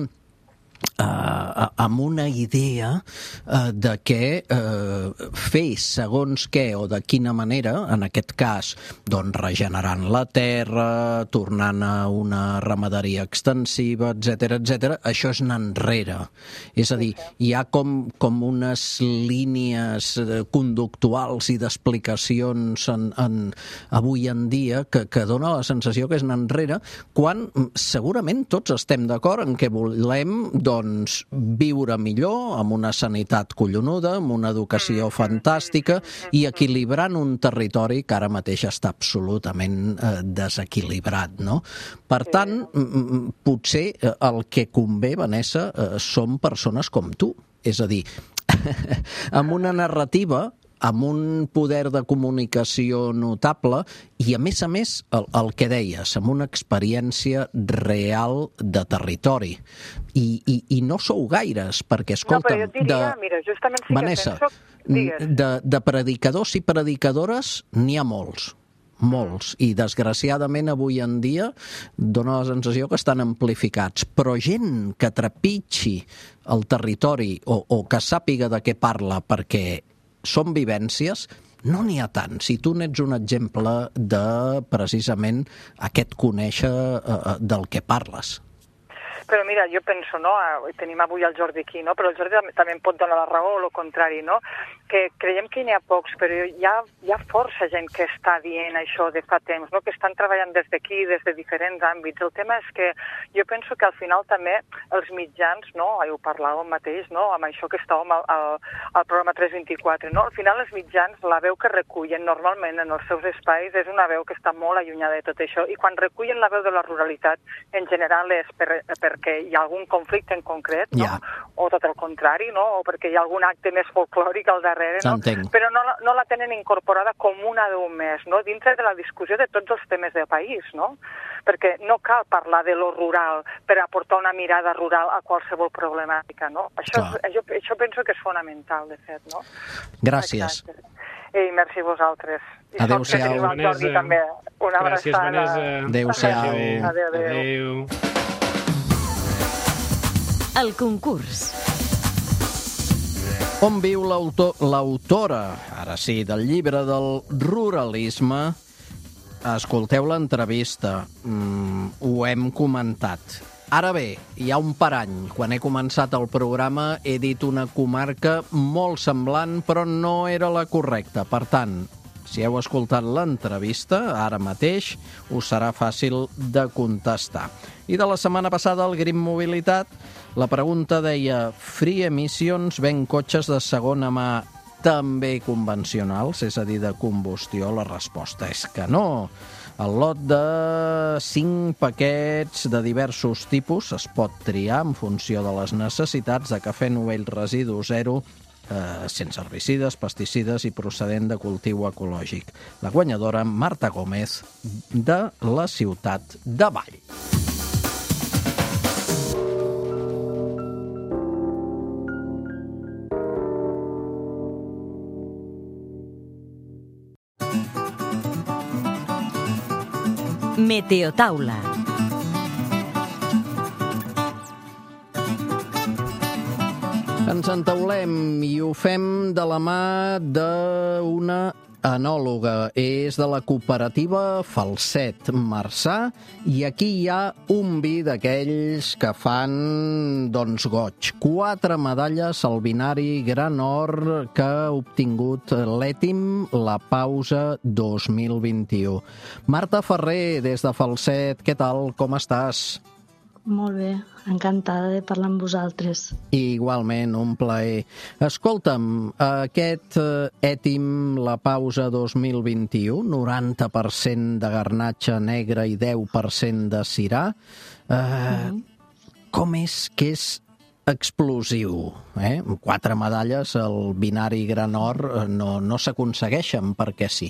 Uh, amb una idea uh, de que uh, fer segons què o de quina manera, en aquest cas, doncs regenerant la terra, tornant a una ramaderia extensiva, etcètera, etcètera, això és anar enrere. És a dir, hi ha com, com unes línies conductuals i d'explicacions en, en, avui en dia que, que dona la sensació que és anar enrere, quan segurament tots estem d'acord en què volem doncs viure millor, amb una sanitat collonuda, amb una educació fantàstica i equilibrant un territori que ara mateix està absolutament eh, desequilibrat, no? Per tant, potser el que convé, Vanessa, eh, són persones com tu. És a dir, amb una narrativa, amb un poder de comunicació notable i, a més a més, el, el que deies, amb una experiència real de territori. I, i, i no sou gaires, perquè, escolta'm, no, diria, de... mira, justament sí Vanessa, penso... de, de predicadors i predicadores n'hi ha molts, molts, i desgraciadament avui en dia dona la sensació que estan amplificats, però gent que trepitgi el territori o, o que sàpiga de què parla perquè són vivències, no n'hi ha tant. Si tu n'ets un exemple de, precisament, aquest conèixer eh, del que parles. Però mira, jo penso, no, tenim avui el Jordi aquí, no, però el Jordi també em pot donar la raó o el contrari, no, que creiem que n'hi ha pocs, però hi ha, hi ha força gent que està dient això de fa temps, no, que estan treballant des d'aquí, des de diferents àmbits. El tema és que jo penso que al final també els mitjans, no, ho parlàvem mateix, no, amb això que estàvem al, al, al programa tres vint-i-quatre, no, al final els mitjans, la veu que recullen normalment en els seus espais és una veu que està molt allunyada de tot això, i quan recullen la veu de la ruralitat, en general és per, per perquè hi ha algun conflicte en concret, no? Ja. O tot el contrari, no? O perquè hi ha algun acte més folclòric al darrere, no? S'entenc. Però no, la- no la tenen incorporada com una d'un més, no? Dintre de la discussió de tots els temes de país, no? Perquè no cal parlar de lo rural per aportar una mirada rural a qualsevol problemàtica, no? Això, Clar. és, això, això penso que és fonamental, de fet, no? Gràcies. Exacte. Ei, merci a vosaltres. I Adéu-siau. sort que teniu el Jordi Vanessa. també. Una Gràcies, abraçada. Vanessa. Adéu-siau. Adéu, adéu. Adéu. El concurs. On viu l'autor, l'autora, ara sí, del llibre del ruralisme? Escolteu l'entrevista, mm, ho hem comentat. Ara bé, hi ha un parany. Quan he començat el programa he dit una comarca molt semblant, però no era la correcta. Per tant, si heu escoltat l'entrevista, ara mateix, us serà fàcil de contestar. I de la setmana passada, al Green Mobilitat, la pregunta deia: Free Emissions ven cotxes de segona mà també convencionals, és a dir, de combustió? La resposta és que no. El lot de cinc paquets de diversos tipus es pot triar en funció de les necessitats de cafè novell residu zero, eh, sense herbicides, pesticides i procedent de cultiu ecològic. La guanyadora, Marta Gómez, de la ciutat de Vall. Meteotaula. Ens entaulem i ho fem de la mà d'una enòloga. És de la cooperativa Falset Marçà i aquí hi ha un vi d'aquells que fan, doncs, goig. Quatre medalles al binari Gran Or que ha obtingut l'Ètim La Pausa dos mil vint-i-u. Marta Ferrer, des de Falset, què tal? Com estàs? Molt bé, encantada de parlar amb vosaltres. Igualment, un plaer. Escolta'm, aquest eh, Ètim La Pausa dos mil vint-i-u, noranta per cent de garnatxa negra i deu per cent de cirà, eh, mm-hmm. com és que és explosiu? Eh? Quatre medalles al binari Gran Or no, no s'aconsegueixen perquè sí.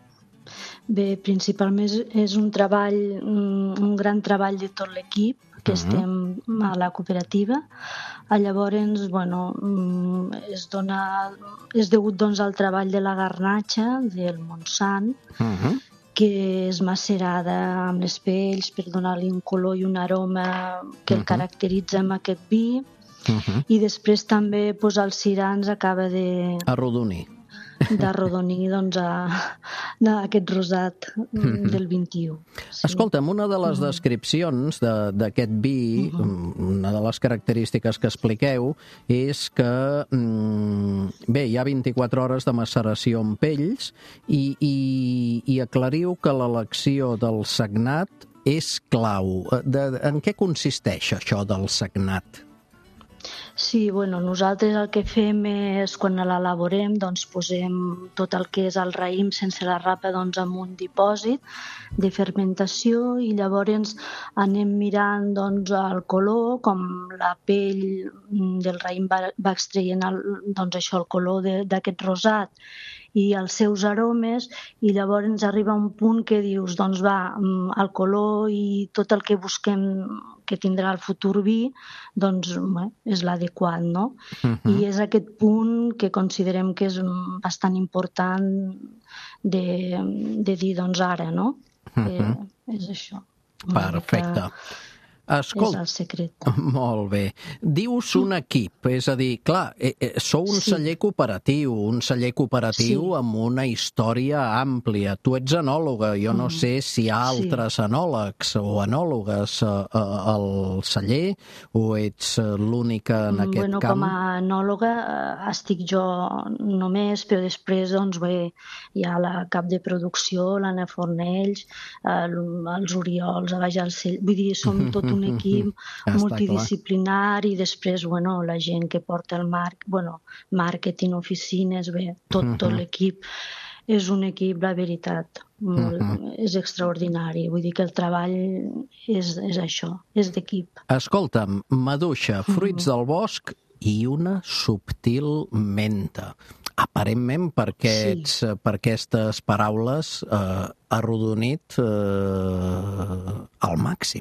Bé, principalment és un treball, un gran treball de tot l'equip, que estem a la cooperativa. Llavors, bueno, es dona, és degut doncs, al treball de la garnatxa del Montsant, uh-huh. que és macerada amb les pells per donar-li un color i un aroma que el uh-huh. caracteritza amb aquest vi. Uh-huh. I després també posar el cirà ens acaba de... arrodonir. d'arrodonir doncs, a, a aquest rosat mm-hmm. del vint-i-u. Sí. Escolta'm, una de les descripcions d'aquest vi, mm-hmm. una de les característiques que expliqueu, és que mm, bé, hi ha vint-i-quatre hores de maceració en pells i, i, i aclariu que l'elecció del sagnat és clau. De, en què consisteix això del sagnat? Sí, bueno, nosaltres el que fem és, quan l'elaborem, doncs posem tot el que és el raïm sense la rapa doncs, en un dipòsit de fermentació i llavors anem mirant doncs, el color, com la pell del raïm va, va extraient el, doncs, això, el color d'aquest rosat i els seus aromes, i llavors arriba un punt que dius, doncs va, el color i tot el que busquem que tindrà el futur vi, doncs bé, és l'adequat, no? Uh-huh. I és aquest punt que considerem que és bastant important de, de dir, doncs ara, no? Uh-huh. Que és això. Perfecte. Escolta, és el secret. Molt bé. Dius un equip, és a dir, clar, eh, eh, sou un sí. celler cooperatiu, un celler cooperatiu sí. amb una història àmplia. Tu ets enòloga, jo no mm. sé si hi ha altres sí. enòlegs o enòlogues eh, eh, al celler o ets l'única en aquest bueno, camp? Com a enòloga eh, estic jo només, però després doncs, bé, hi ha la cap de producció, l'Anna Fornells, eh, els Oriols, a baix al cell, vull dir, som tot un un equip ja multidisciplinari i després, bueno, la gent que porta el marc, bueno, màrqueting, oficines, bé, tot, tot l'equip. És un equip, la veritat. molt, uh-huh. és extraordinari. Vull dir que el treball és, és això, és d'equip. Escolta'm, maduixa, fruits uh-huh. del bosc i una subtil menta. Aparentment, per, aquests, sí. per aquestes paraules, eh, arrodonit eh, al màxim.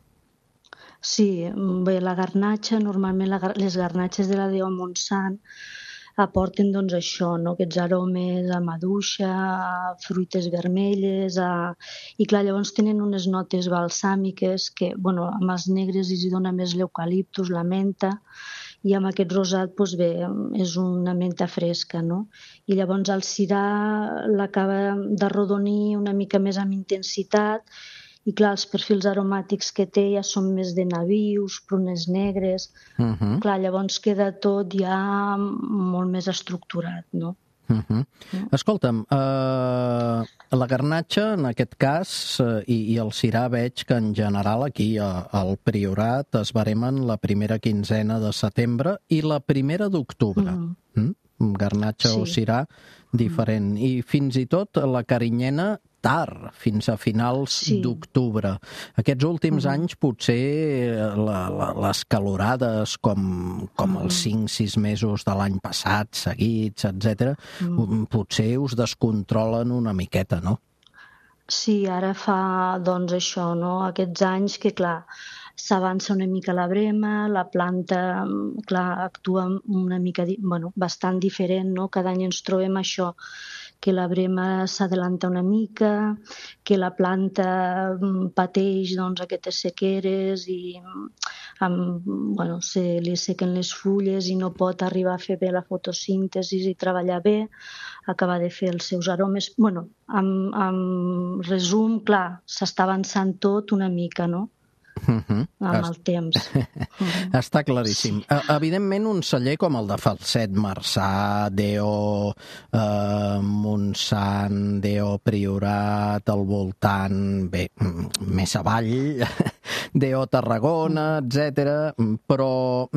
Sí, bé, la garnatxa, normalment la, les garnatxes de la D O Montsant aporten doncs això, no? Aquests aromes a maduixa, a fruites vermelles, a... i clar, llavors tenen unes notes balsàmiques que, bueno, amb els negres hi dona més l'eucaliptus, la menta, i amb aquest rosat, doncs bé, és una menta fresca, no? I llavors el cirà l'acaba d'arrodonir una mica més amb intensitat, i clar, els perfils aromàtics que té ja són més de nabius, prunes negres, uh-huh. clar, llavors queda tot ja molt més estructurat, no? Uh-huh. Uh. Escolta'm, uh, la garnatxa, en aquest cas, uh, i, i el cirà veig que en general aquí uh, al Priorat es baremen la primera quinzena de setembre i la primera d'octubre. Uh-huh. Mm? Garnatxa sí. o cirà diferent. Uh-huh. I fins i tot la carinyena tard, fins a finals sí. d'octubre. Aquests últims uh-huh. anys potser la, la, les calorades com, com uh-huh. els cinc sis mesos de l'any passat, seguits, etcètera, uh-huh. potser us descontrolen una miqueta, no? Sí, ara fa doncs això, no? Aquests anys que, clar, s'avança una mica la brema, la planta, clar, actua una mica, bueno, bastant diferent, no? Cada any ens trobem això, que la brema s'adelanta una mica, que la planta pateix doncs, aquestes sequeres i amb, bueno, se li sequen les fulles i no pot arribar a fer bé la fotosíntesi i treballar bé, acabar de fer els seus aromes. Bueno, amb, amb resum, clar, s'està avançant tot una mica, no? Uh-huh. amb el temps. Uh-huh. Està claríssim. Sí. Evidentment, un celler com el de Falset, Marçà, D O eh, Montsant, D O Priorat, al voltant, bé, més avall, D O Tarragona, etcètera, però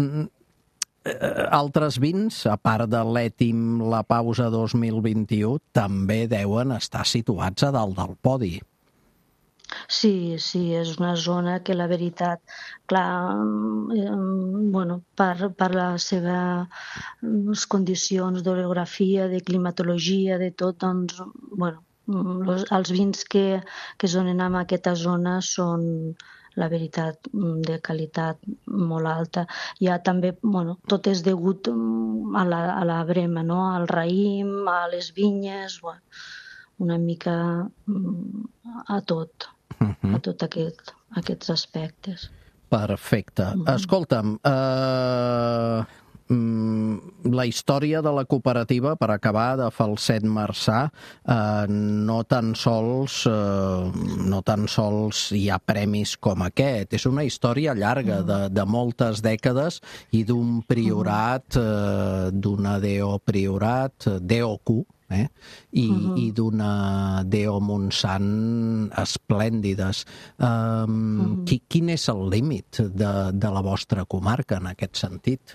altres vins, a part de l'Ètim, la Pausa dos mil vint-i-u, també deuen estar situats a dalt del podi. Sí, sí, és una zona que la veritat, clar, eh, bueno, per, per les seves condicions d'orografia, de climatologia, de tot, doncs, bueno, los, els vins que, que es donen en aquesta zona són, la veritat, de qualitat molt alta. Ja també, bueno, tot és degut a la, a la brema, no? Al raïm, a les vinyes, bueno, una mica a tot. Uh-huh. A tots aquest, aquests aspectes. Perfecte. Uh-huh. Escolta'm, uh, la història de la cooperativa, per acabar, de Falset Marçà, uh, no tan sols uh, no tan sols hi ha premis com aquest. És una història llarga, uh-huh. de, de moltes dècades, i d'un priorat, uh, d'una D O Priorat, D O Q, Eh? I, uh-huh. i d'una D O Montsant esplèndides. Um, uh-huh. qui, quin és el límit de, de la vostra comarca en aquest sentit?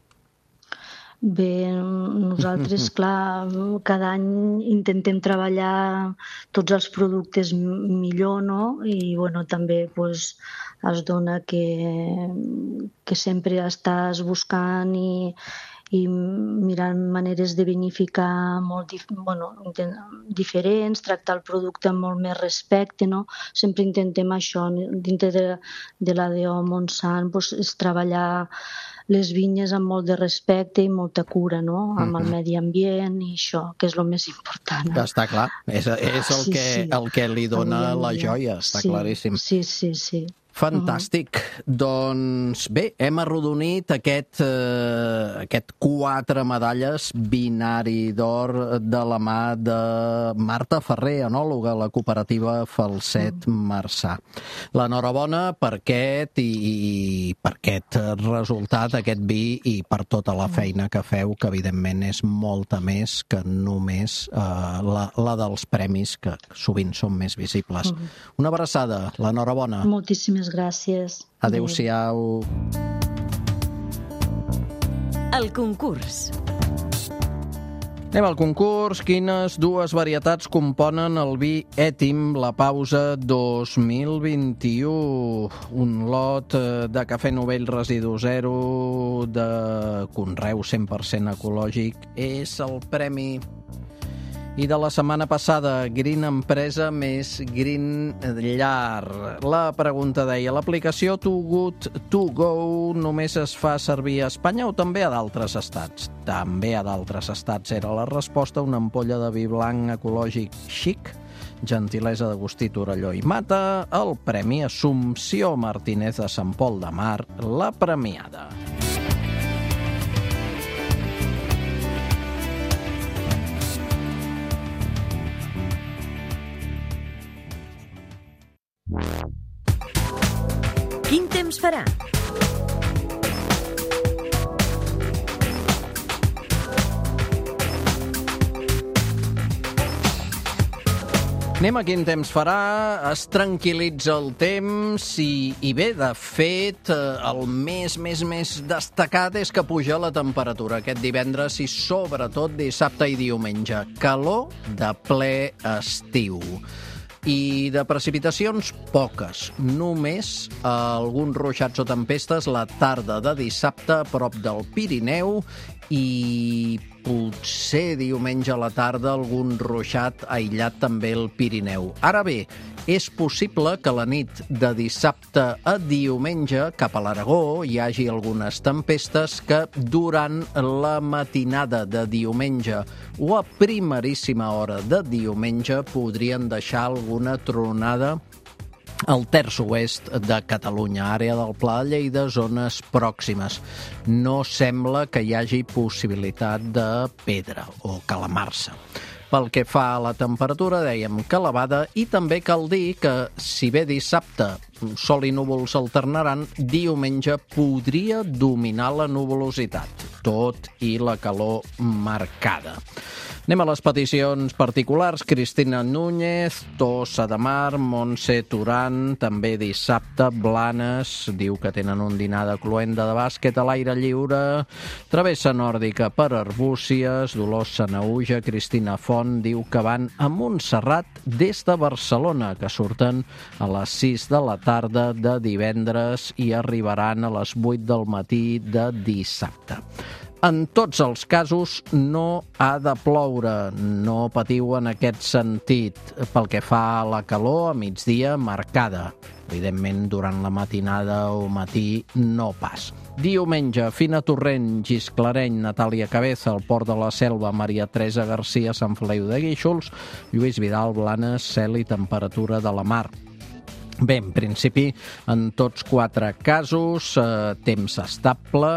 Bé, nosaltres, clar, cada any intentem treballar tots els productes millor, no? I, bueno, també pues, es dona que, que sempre estàs buscant i i mirant maneres de vinificar molt dif bueno, diferents, tractar el producte amb molt més respecte, no? Sempre intentem això, dintre de, de la D O Montsant, pues, és treballar les vinyes amb molt de respecte i molta cura, no? Amb el medi ambient i això, que és el més important. Eh? Està clar, és, és el, sí, que, sí. el que li dona la joia, està sí, claríssim. Sí, sí, sí. Fantàstic. Uh-huh. Doncs bé, hem arrodonit aquest, eh, aquest quatre medalles binari d'or de la mà de Marta Ferrer, enòloga a la cooperativa Falset Marçà. L'enhorabona per aquest i, i per aquest resultat, aquest vi i per tota la feina que feu, que evidentment és molta més que només eh, la, la dels premis, que sovint són més visibles. Uh-huh. Una abraçada, l'enhorabona. Moltíssimes gràcies. Adéu-siau. El concurs. Anem al concurs. Quines dues varietats componen el vi Ètim La Pausa dos mil vint-i-u? Un lot de cafè Novell residu zero de conreu cent per cent ecològic és el premi. I de la setmana passada, Green Empresa més Green Llar. La pregunta deia, l'aplicació Too Good To Go només es fa servir a Espanya o també a d'altres estats? També a d'altres estats era la resposta. Una ampolla de vi blanc ecològic xic, gentilesa d'Agustí Torelló i Mata. El premi Assumpció Martínez de Sant Pol de Mar, la premiada. Quin temps farà? Anem a quin temps farà, es tranquil·litza el temps i, i bé, de fet, el més, més, més destacat és que puja la temperatura aquest divendres i sobretot dissabte i diumenge. Calor de ple estiu. I de precipitacions, poques. Només alguns ruixats o tempestes la tarda de dissabte a prop del Pirineu i potser diumenge a la tarda algun ruixat aïllat també al Pirineu. Ara bé, és possible que la nit de dissabte a diumenge cap a l'Aragó hi hagi algunes tempestes que durant la matinada de diumenge o a primeríssima hora de diumenge podrien deixar alguna tronada al terç oest de Catalunya, àrea del Pla de Lleida, zones pròximes. No sembla que hi hagi possibilitat de pedra o calamarsa. Pel que fa a la temperatura, dèiem que elevada, i també cal dir que, si bé dissabte sol i núvols alternaran, diumenge podria dominar la nuvolositat, tot i la calor marcada. Anem a les peticions particulars. Cristina Núñez, Tossa de Mar, Montse Turan, també dissabte, Blanes, diu que tenen un dinar de cloenda de bàsquet a l'aire lliure, travessa nòrdica per Arbúcies, Dolors Sanauja, Cristina Font, diu que van a Montserrat des de Barcelona, que surten a les sis de la tarda de divendres i arribaran a les vuit del matí de dissabte. En tots els casos no ha de ploure, no patiu en aquest sentit. Pel que fa a la calor, a migdia marcada. Evidentment, durant la matinada o matí no pas. Diumenge, Fina Torrent, Gisclareny, Natàlia Cabeza, el Port de la Selva, Maria Teresa Garcia, Sant Feliu de Guíxols, Lluís Vidal, Blanes, cel i temperatura de la mar. Bé, en principi, en tots quatre casos, eh, temps estable,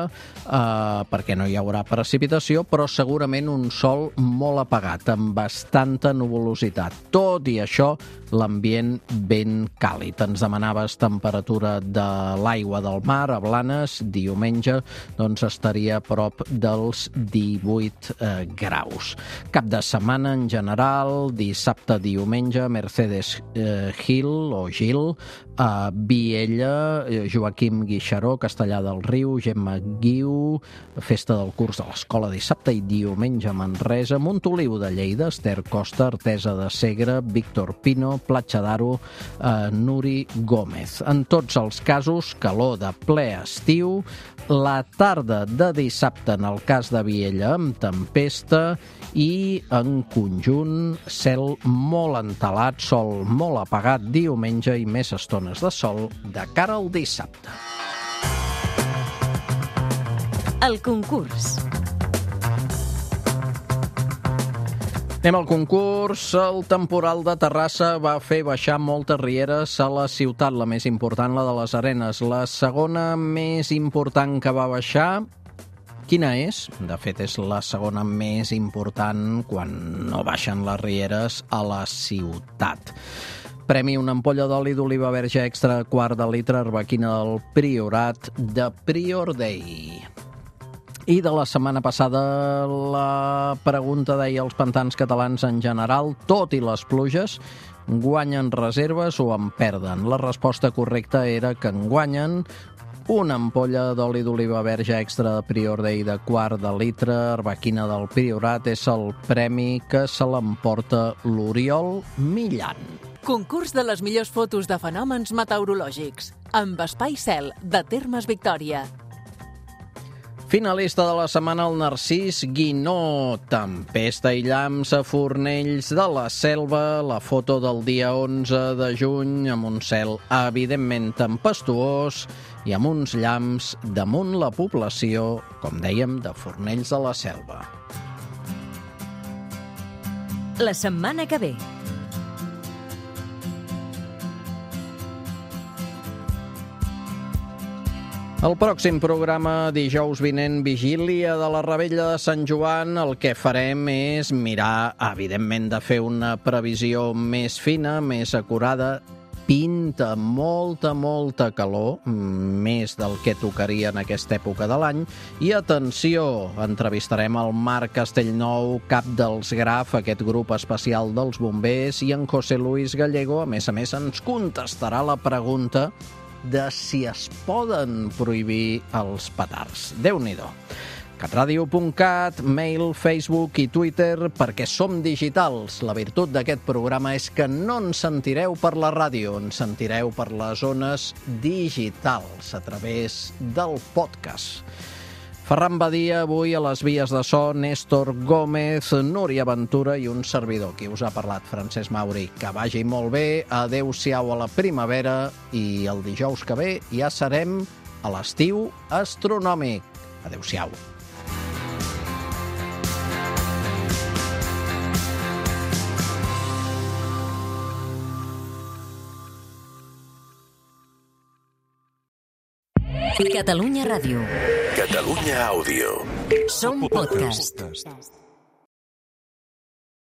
eh, perquè no hi haurà precipitació, però segurament un sol molt apagat, amb bastanta nuvolositat. Tot i això, l'ambient ben càlid. Ens demanaves temperatura de l'aigua del mar a Blanes, diumenge doncs estaria a prop dels divuit eh, graus. Cap de setmana en general, dissabte, diumenge, Mercedes eh, Gil o Gil, a Viella, Joaquim Guixaró, Castellar del Riu, Gemma Guiu, festa del curs de l'escola dissabte i diumenge a Manresa, Montoliu de Lleida, Esther Costa, Artesa de Segre, Víctor Pino, Platja d'Aro, eh, Nuri Gómez. En tots els casos, calor de ple estiu, la tarda de dissabte en el cas de Viella amb tempesta i en conjunt cel molt entelat, sol molt apagat diumenge i més estones de sol de cara al dissabte. El concurs. Anem al concurs. El temporal de Terrassa va fer baixar moltes rieres a la ciutat, la més important, la de les Arenes. La segona més important que va baixar, quina és? De fet, és la segona més important quan no baixen les rieres a la ciutat. Premi una ampolla d'oli d'oliva verge extra, quart de litre, arbequina del Priorat, de Prior Day. I de la setmana passada la pregunta deia els pantans catalans en general, tot i les pluges, guanyen reserves o en perden? La resposta correcta era que en guanyen, una ampolla d'oli d'oliva verge extra de Prior Day de quart de litre, arbequina del Priorat, és el premi que se l'emporta l'Oriol Millan. Concurs de les millors fotos de fenòmens meteorològics, amb Espai Cel, de Termes Victòria. Finalista de la setmana, el Narcís Guinó. Tempesta i llamps a Fornells de la Selva. La foto del dia onze de juny amb un cel evidentment tempestuós i amb uns llamps damunt la població, com dèiem, de Fornells de la Selva. La setmana que ve. El pròxim programa, dijous vinent, vigília de la Revetlla de Sant Joan, el que farem és mirar, evidentment, de fer una previsió més fina, més acurada. Pinta molta, molta calor, més del que tocaria en aquesta època de l'any. I atenció, entrevistarem el Marc Castellnou, cap dels Graf, aquest grup especial dels bombers, i en José Luis Gallego, a més a més, ens contestarà la pregunta de si es poden prohibir els petards. Déu-n'hi-do. catradio punt cat, mail, Facebook i Twitter, perquè som digitals. La virtut d'aquest programa és que no ens sentireu per la ràdio, ens sentireu per les zones digitals, a través del podcast. Ferran Badia, avui a les vies de so, Néstor Gómez, Núria Ventura i un servidor, qui us ha parlat, Francesc Mauri. Que vagi molt bé, adeu-siau a la primavera i el dijous que ve ja serem a l'estiu astronòmic. Adeu-siau. Catalunya Ràdio. Catalunya Àudio. Som podcast.